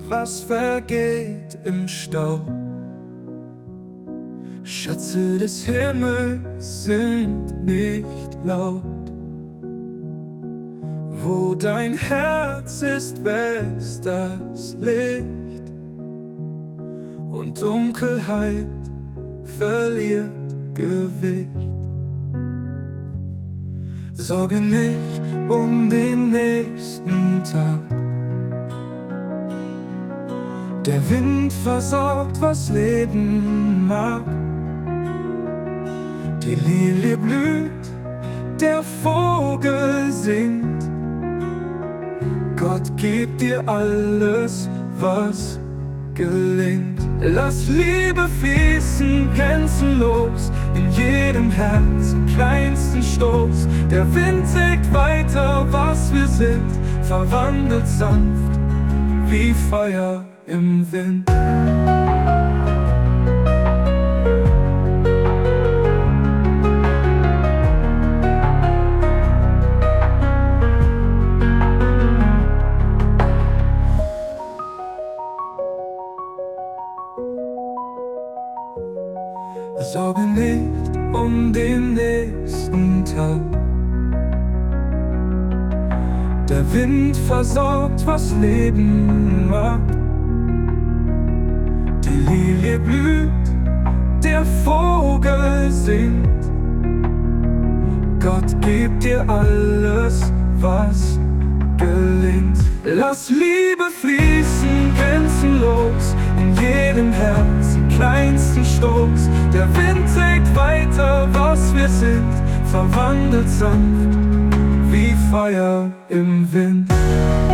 was vergeht im Staub. Schätze des Himmels sind nicht laut. Wo dein Herz ist, wächst das Licht, und Dunkelheit verliert Gewicht. Sorge nicht um den nächsten Tag. Der Wind versorgt, was Leben mag. Die Lilie blüht, der Vogel singt. Gott gibt dir alles, was gelingt. Lass Liebe fließen, grenzenlos, in jedem Herz, im kleinsten Stoß. Der Wind trägt weiter, was wir sind, verwandelt sanft wie Feuer im Wind. Sorge nicht um den nächsten Tag. Der Wind versorgt, was Leben mag. Die Lilie blüht, der Vogel singt. Gott gibt dir alles, was gelingt. Lass Liebe fließen, grenzenlos, in jedem Herz, im kleinsten Stoß. Der Wind trägt weiter, was wir sind, verwandelt sanft wie Feuer im Wind.